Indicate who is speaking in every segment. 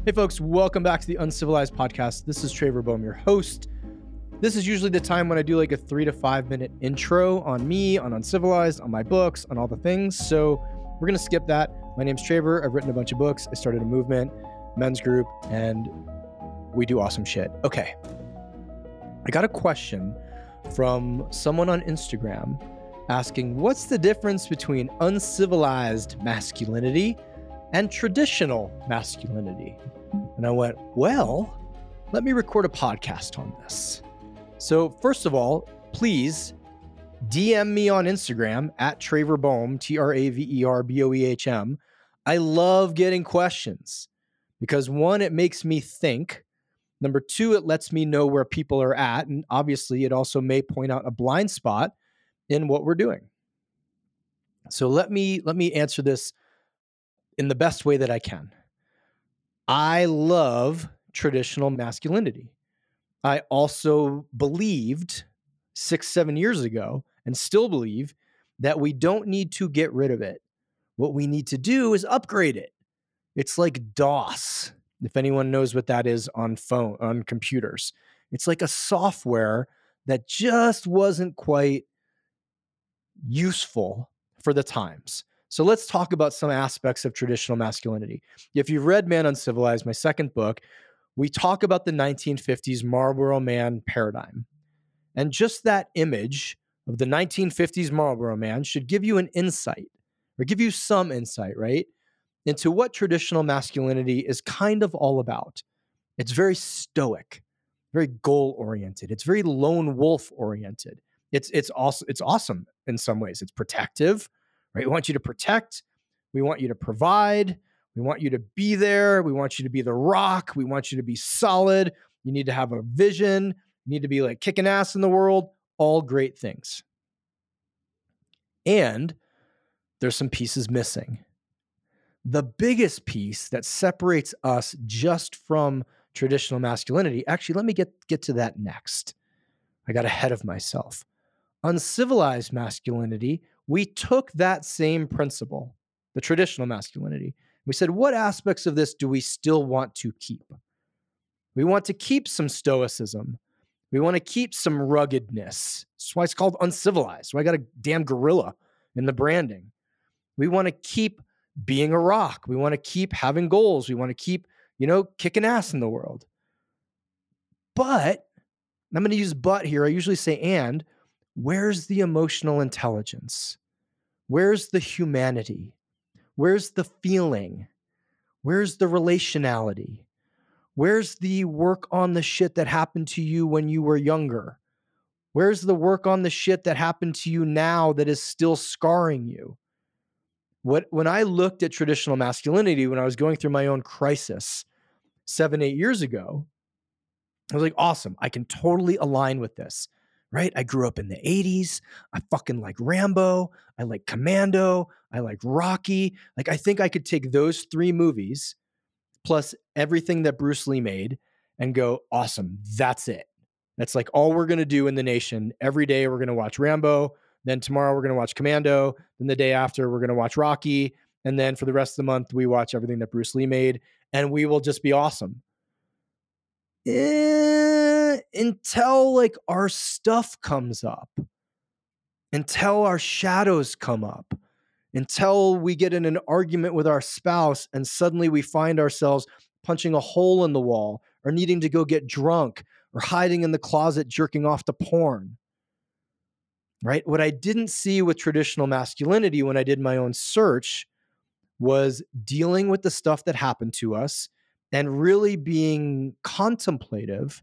Speaker 1: Hey folks, welcome back to the Uncivilized Podcast. This is Traver Boehm, your host. This is usually the time when I do like a 3 to 5 minute intro on me, on Uncivilized, on my books, on all the things. So we're going to skip that. My name's Traver. I've written a bunch of books. I started a movement, men's group, and we do awesome shit. Okay. I got a question from someone on Instagram asking, what's the difference between uncivilized masculinity and traditional masculinity? And I went, well, let me record a podcast on this. So first of all, please DM me on Instagram at Traver Boehm, TraverBoehm. I love getting questions because one, it makes me think. Number two, it lets me know where people are at. And obviously it also may point out a blind spot in what we're doing. So let me answer this in the best way that I can. I love traditional masculinity. I also believed 6-7 years ago and still believe that we don't need to get rid of it. What we need to do is upgrade it. It's like DOS, if anyone knows what that is on computers. It's like a software that just wasn't quite useful for the times. So let's talk about some aspects of traditional masculinity. If you've read Man Uncivilized, my second book, we talk about the 1950s Marlboro Man paradigm. And just that image of the 1950s Marlboro Man should give you an insight, or give you some insight, right, into what traditional masculinity is kind of all about. It's very stoic, very goal-oriented. It's very lone wolf-oriented. It's awesome in some ways. It's protective, right? We want you to protect. We want you to provide. We want you to be there. We want you to be the rock. We want you to be solid. You need to have a vision. You need to be like kicking ass in the world. All great things. And there's some pieces missing. The biggest piece that separates us just from traditional masculinity, actually, let me get to that next. I got ahead of myself. Uncivilized masculinity, we took that same principle, the traditional masculinity. We said, what aspects of this do we still want to keep? We want to keep some stoicism. We want to keep some ruggedness. That's why it's called uncivilized. So I got a damn gorilla in the branding. We want to keep being a rock. We want to keep having goals. We want to keep, kicking ass in the world. But, I'm going to use but here. I usually say and. Where's the emotional intelligence? Where's the humanity? Where's the feeling? Where's the relationality? Where's the work on the shit that happened to you when you were younger? Where's the work on the shit that happened to you now that is still scarring you? When I looked at traditional masculinity, when I was going through my own crisis 7-8 years ago, I was like, awesome. I can totally align with this, right? I grew up in the 80s. I fucking like Rambo. I like Commando. I like Rocky. Like, I think I could take those 3 movies plus everything that Bruce Lee made and go, awesome. That's it. That's like all we're going to do in the nation. Every day we're going to watch Rambo. Then tomorrow we're going to watch Commando. Then the day after we're going to watch Rocky. And then for the rest of the month, we watch everything that Bruce Lee made and we will just be awesome. Until like our stuff comes up, until our shadows come up, until we get in an argument with our spouse and suddenly we find ourselves punching a hole in the wall or needing to go get drunk or hiding in the closet jerking off to porn, right? What I didn't see with traditional masculinity when I did my own search was dealing with the stuff that happened to us and really being contemplative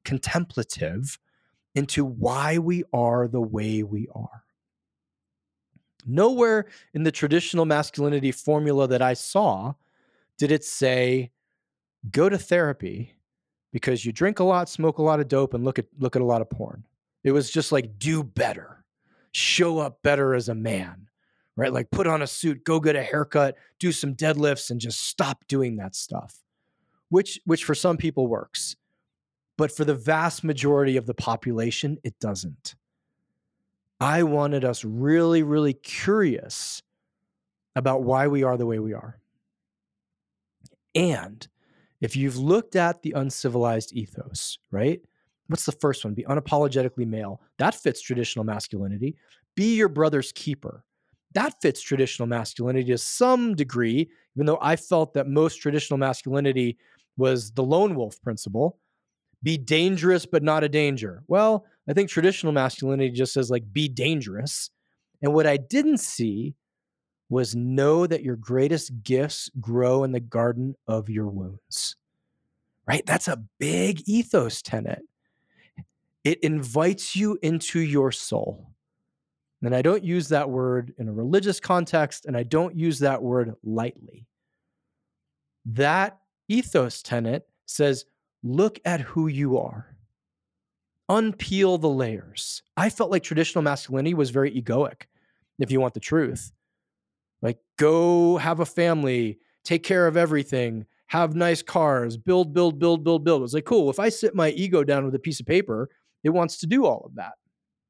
Speaker 1: into why we are the way we are. Nowhere in the traditional masculinity formula that I saw did it say, go to therapy because you drink a lot, smoke a lot of dope, and look at a lot of porn. It was just like, do better, show up better as a man, right? Like put on a suit, go get a haircut, do some deadlifts, and just stop doing that stuff, which for some people works. But for the vast majority of the population, it doesn't. I wanted us really, really curious about why we are the way we are. And If you've looked at the uncivilized ethos, right? What's the first one? Be unapologetically male. That fits traditional masculinity. Be your brother's keeper. That fits traditional masculinity to some degree, even though I felt that most traditional masculinity was the lone wolf principle. Be dangerous, but not a danger. Well, I think traditional masculinity just says, like, be dangerous. And what I didn't see was know that your greatest gifts grow in the garden of your wounds, right? That's a big ethos tenet. It invites you into your soul. And I don't use that word in a religious context, and I don't use that word lightly. That ethos tenet says, look at who you are. Unpeel the layers. I felt like traditional masculinity was very egoic, if you want the truth. Like, go have a family, take care of everything, have nice cars, build, build, build, build, build. It was like, cool. If I sit my ego down with a piece of paper, it wants to do all of that.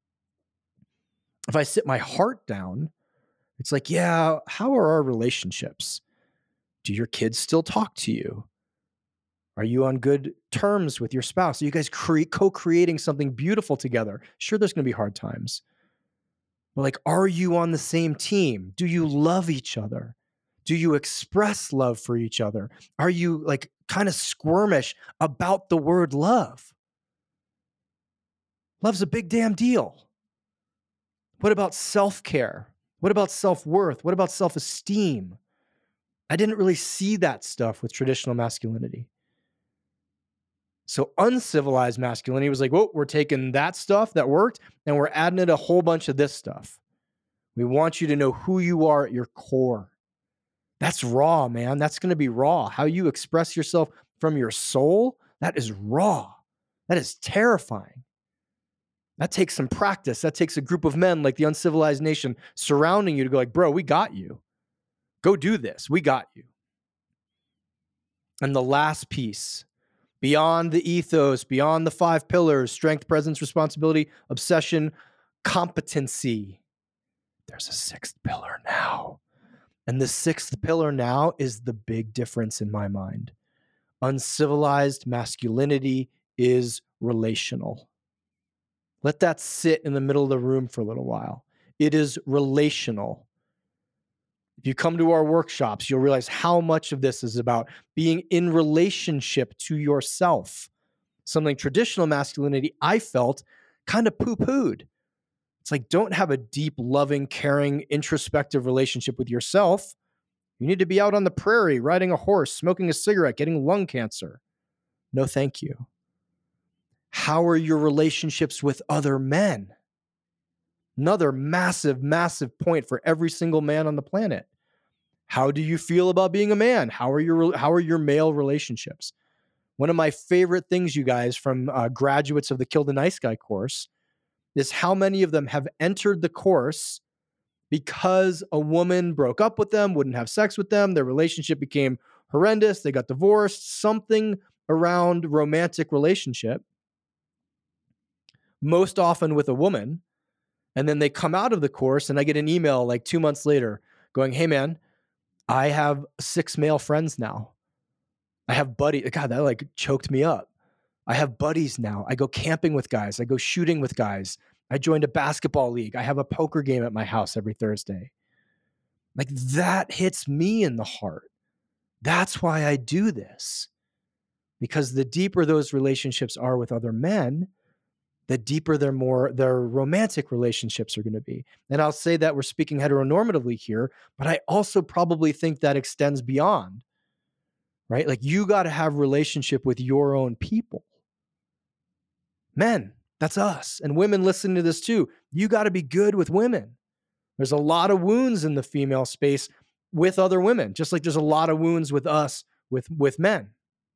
Speaker 1: If I sit my heart down, it's like, yeah, how are our relationships? Do your kids still talk to you? Are you on good terms with your spouse? Are you guys co-creating something beautiful together? Sure, there's going to be hard times. But, like, are you on the same team? Do you love each other? Do you express love for each other? Are you, like, kind of squirmish about the word love? Love's a big damn deal. What about self-care? What about self-worth? What about self-esteem? I didn't really see that stuff with traditional masculinity. So uncivilized masculinity was like, whoa, we're taking that stuff that worked and we're adding it a whole bunch of this stuff. We want you to know who you are at your core. That's raw, man. That's going to be raw. How you express yourself from your soul, that is raw. That is terrifying. That takes some practice. That takes a group of men like the Uncivilized Nation surrounding you to go like, bro, we got you. Go do this. We got you. And the last piece, beyond the ethos, beyond the 5 pillars, strength, presence, responsibility, obsession, competency. There's a 6th pillar now. And the 6th pillar now is the big difference in my mind. Uncivilized masculinity is relational. Let that sit in the middle of the room for a little while. It is relational. If you come to our workshops, you'll realize how much of this is about being in relationship to yourself. Something traditional masculinity, I felt, kind of poo-pooed. It's like, don't have a deep, loving, caring, introspective relationship with yourself. You need to be out on the prairie, riding a horse, smoking a cigarette, getting lung cancer. No, thank you. How are your relationships with other men? Another massive, massive point for every single man on the planet. How do you feel about being a man? How are your male relationships? One of my favorite things, you guys, from graduates of the Kill the Nice Guy course is how many of them have entered the course because a woman broke up with them, wouldn't have sex with them, their relationship became horrendous, they got divorced, something around romantic relationship, most often with a woman. And then they come out of the course and I get an email like 2 months later going, hey man, I have 6 male friends now. I have buddies. God, that like choked me up. I have buddies now. I go camping with guys. I go shooting with guys. I joined a basketball league. I have a poker game at my house every Thursday. Like, that hits me in the heart. That's why I do this. Because the deeper those relationships are with other men, the deeper their romantic relationships are going to be. And I'll say that we're speaking heteronormatively here, but I also probably think that extends beyond, right? Like, you got to have relationship with your own people. Men, that's us. And women listening to this too. You got to be good with women. There's a lot of wounds in the female space with other women, just like there's a lot of wounds with us, with men.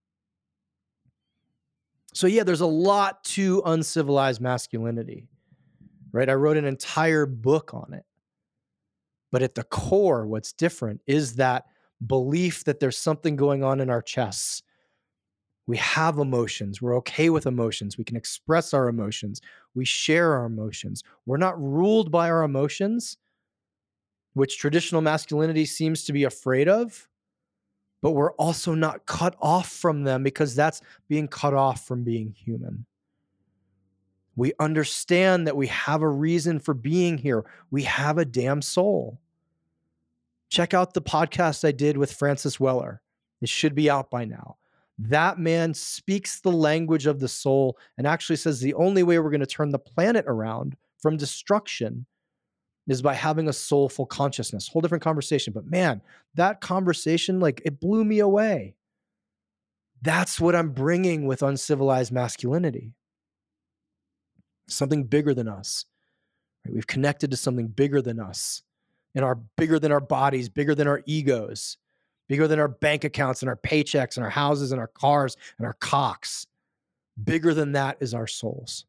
Speaker 1: So yeah, there's a lot to uncivilized masculinity, right? I wrote an entire book on it. But at the core, what's different is that belief that there's something going on in our chests. We have emotions. We're okay with emotions. We can express our emotions. We share our emotions. We're not ruled by our emotions, which traditional masculinity seems to be afraid of. but we're also not cut off from them, because that's being cut off from being human. We understand that we have a reason for being here. We have a damn soul. Check out the podcast I did with Francis Weller. It should be out by now. That man speaks the language of the soul and actually says the only way we're going to turn the planet around from destruction is by having a soulful consciousness. Whole different conversation. But man, that conversation, like, it blew me away. That's what I'm bringing with Uncivilized Masculinity. Something bigger than us. Right? We've connected to something bigger than us, and bigger than our bodies, bigger than our egos, bigger than our bank accounts and our paychecks and our houses and our cars and our cocks. Bigger than that is our souls.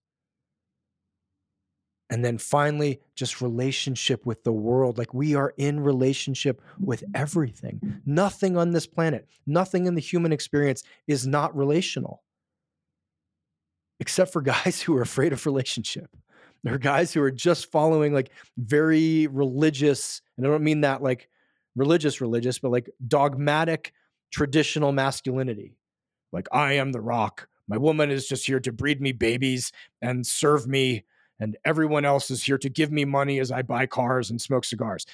Speaker 1: And then finally, just relationship with the world. Like, we are in relationship with everything. Nothing on this planet, nothing in the human experience is not relational, except for guys who are afraid of relationship. There are guys who are just following like very religious, and I don't mean that like religious, but like dogmatic traditional masculinity. Like, I am the rock. My woman is just here to breed me babies and serve me, and everyone else is here to give me money as I buy cars and smoke cigars.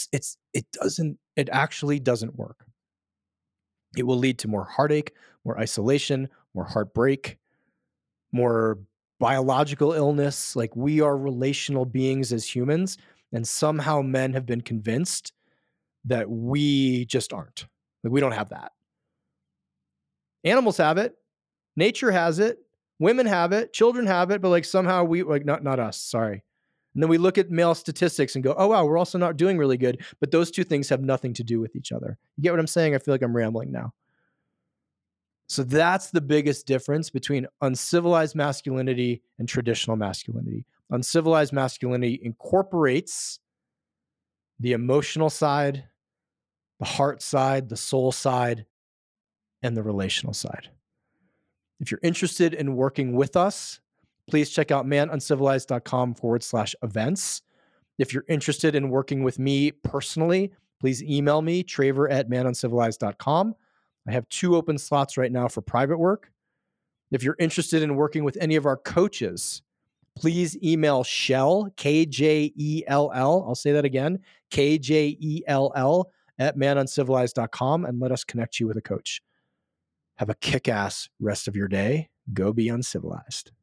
Speaker 1: It actually doesn't work. It will lead to more heartache, more isolation, more heartbreak, more biological illness. Like, we are relational beings as humans, and somehow men have been convinced that we just aren't. Like, we don't have that. Animals have it. Nature has it. Women have it. Children have it. But like, somehow we, like, not us. Sorry. And then we look at male statistics and go, oh, wow, we're also not doing really good. But those two things have nothing to do with each other. You get what I'm saying? I feel like I'm rambling now. So that's the biggest difference between uncivilized masculinity and traditional masculinity. Uncivilized masculinity incorporates the emotional side, the heart side, the soul side, and the relational side. If you're interested in working with us, please check out manuncivilized.com/events. If you're interested in working with me personally, please email me, Traver@manuncivilized.com. I have 2 open slots right now for private work. If you're interested in working with any of our coaches, please email Shell, K-J-E-L-L. I'll say that again, K-J-E-L-L @manuncivilized.com, and let us connect you with a coach. Have a kick-ass rest of your day. Go be uncivilized.